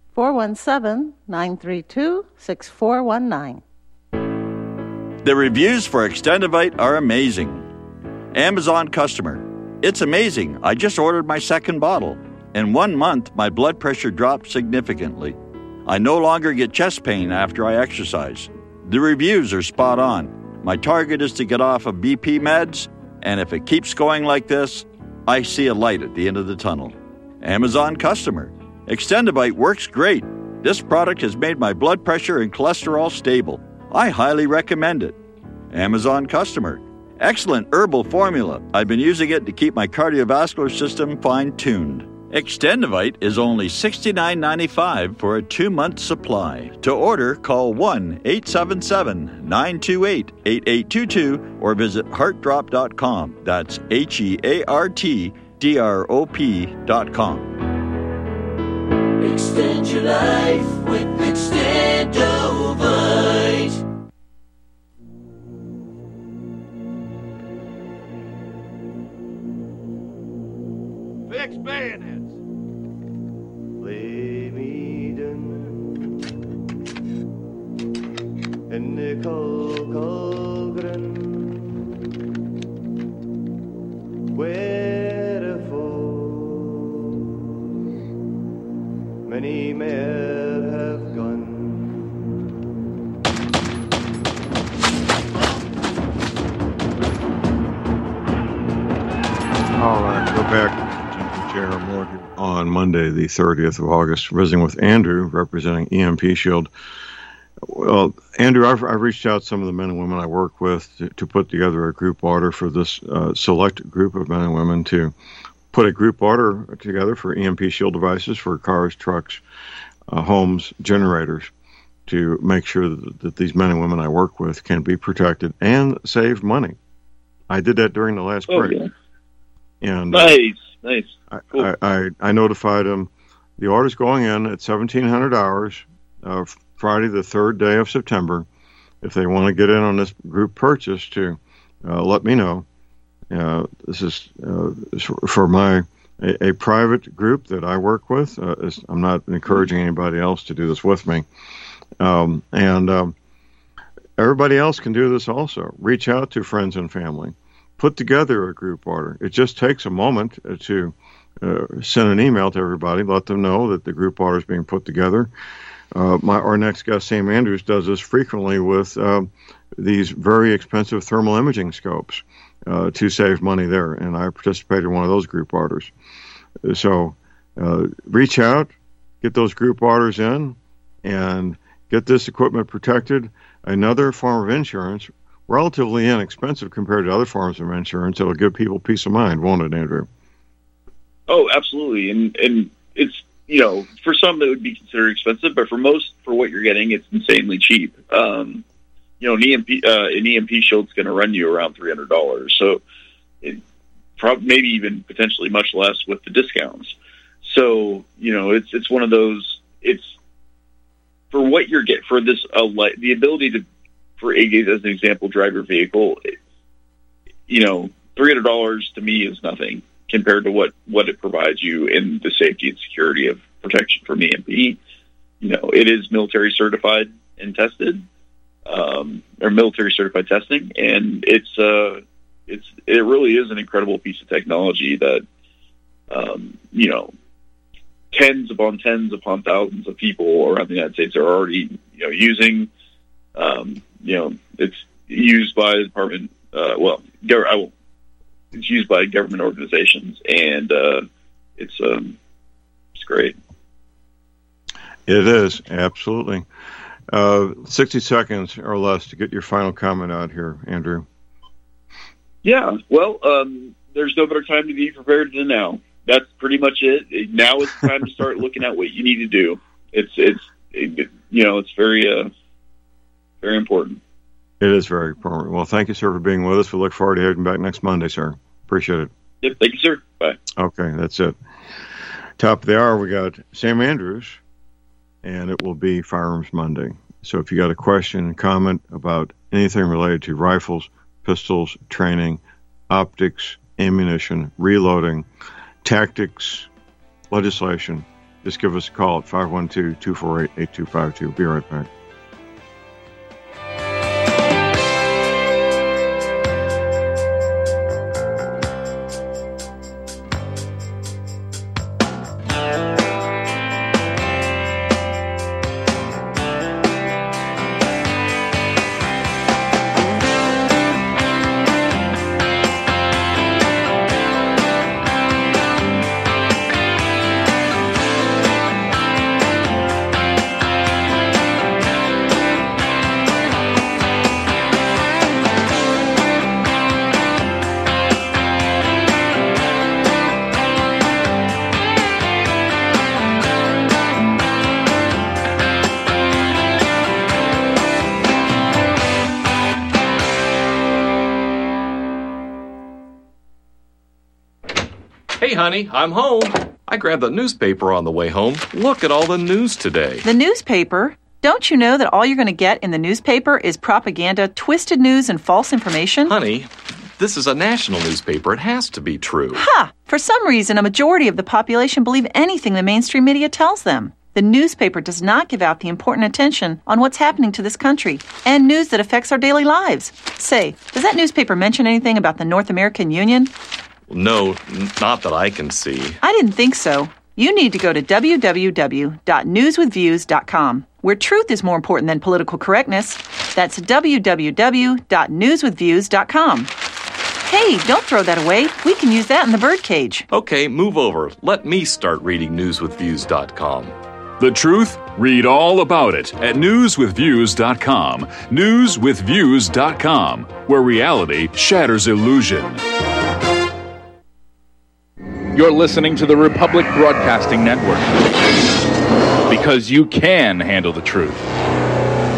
[SPEAKER 15] 417-932-6419.
[SPEAKER 11] The reviews for Extendivite are amazing. Amazon customer. It's amazing. I just ordered my second bottle. In 1 month, my blood pressure dropped significantly. I no longer get chest pain after I exercise. The reviews are spot on. My target is to get off of BP meds, and if it keeps going like this, I see a light at the end of the tunnel. Amazon customer. Extendivite works great. This product has made my blood pressure and cholesterol stable. I highly recommend it. Amazon customer. Excellent herbal formula. I've been using it to keep my cardiovascular system fine-tuned. Extendivite is only $69.95 for a 2-month supply. To order, call 1-877-928-8822 or visit heartdrop.com. That's HEARTDROP.com.
[SPEAKER 12] Extend your life with Extendovite.
[SPEAKER 1] Fix bayonets. Lay me down in the Colgren, wherefore many men have gone.
[SPEAKER 2] All right, go back. J.R. Moore here on Monday, the 30th of August, visiting with Andrew, representing EMP Shield. Well, Andrew, I've reached out to some of the men and women I work with to put together a group order for this select group of men and women to put a group order together for EMP Shield devices for cars, trucks, homes, generators, to make sure that these men and women I work with can be protected and save money. I did that during the last break.
[SPEAKER 3] Yeah.
[SPEAKER 2] And
[SPEAKER 3] nice.
[SPEAKER 2] Cool. I notified them the order's going in at 1,700 hours, Friday the 3rd day of September. If they want to get in on this group purchase, to let me know. This is for a private group that I work with. I'm not encouraging anybody else to do this with me. Everybody else can do this also. Reach out to friends and family. Put together a group order. It just takes a moment to send an email to everybody, let them know that the group order is being put together. Our next guest, Sam Andrews, does this frequently with these very expensive thermal imaging scopes to save money there, and I participated in one of those group orders. So reach out, get those group orders in, and get this equipment protected. Another form of insurance, relatively inexpensive compared to other forms of insurance. It'll give people peace of mind, won't it, Andrew?
[SPEAKER 3] Oh, absolutely. And it's, for some it would be considered expensive, but for most, for what you're getting, it's insanely cheap. An EMP shield's going to run you around $300. So maybe even potentially much less with the discounts. So, it's one of those, it's for what you're getting for this, the ability to, for as an example, drive your vehicle, $300 to me is nothing compared to what it provides you in the safety and security of protection from EMP. It is military certified and tested, or military certified testing, and it really is an incredible piece of technology that, tens upon thousands of people around the United States are already, using. It's used by the department. It's used by government organizations, and it's great.
[SPEAKER 2] It is, absolutely. 60 seconds or less to get your final comment out here, Andrew.
[SPEAKER 3] Yeah, well, there's no better time to be prepared than now. That's pretty much it. Now is the time to start looking at what you need to do. It's very, very important.
[SPEAKER 2] It is very important. Well, thank you, sir, for being with us. We look forward to having you back next Monday, sir. Appreciate it.
[SPEAKER 3] Yep, thank you, sir. Bye.
[SPEAKER 2] Okay, that's it. Top of the hour, we got Sam Andrews, and it will be Firearms Monday. So if you got a question, comment about anything related to rifles, pistols, training, optics, ammunition, reloading, tactics, legislation, just give us a call at 512-248-8252. Be right back.
[SPEAKER 8] Hey, honey, I'm home. I grabbed the newspaper on the way home. Look at all the news today.
[SPEAKER 16] The newspaper? Don't you know that all you're going to get in the newspaper is propaganda, twisted news, and false information?
[SPEAKER 8] Honey, this is a national newspaper. It has to be true.
[SPEAKER 16] Ha! For some reason, a majority of the population believe anything the mainstream media tells them. The newspaper does not give out the important attention on what's happening to this country and news that affects our daily lives. Say, does that newspaper mention anything about the North American Union?
[SPEAKER 8] No, not that I can see.
[SPEAKER 16] I didn't think so. You need to go to www.newswithviews.com, where truth is more important than political correctness. That's www.newswithviews.com. Hey, don't throw that away. We can use that in the birdcage.
[SPEAKER 8] Okay, move over. Let me start reading newswithviews.com.
[SPEAKER 17] The truth? Read all about it at newswithviews.com. Newswithviews.com, where reality shatters illusion. You're listening to the Republic Broadcasting Network, because you can handle the truth.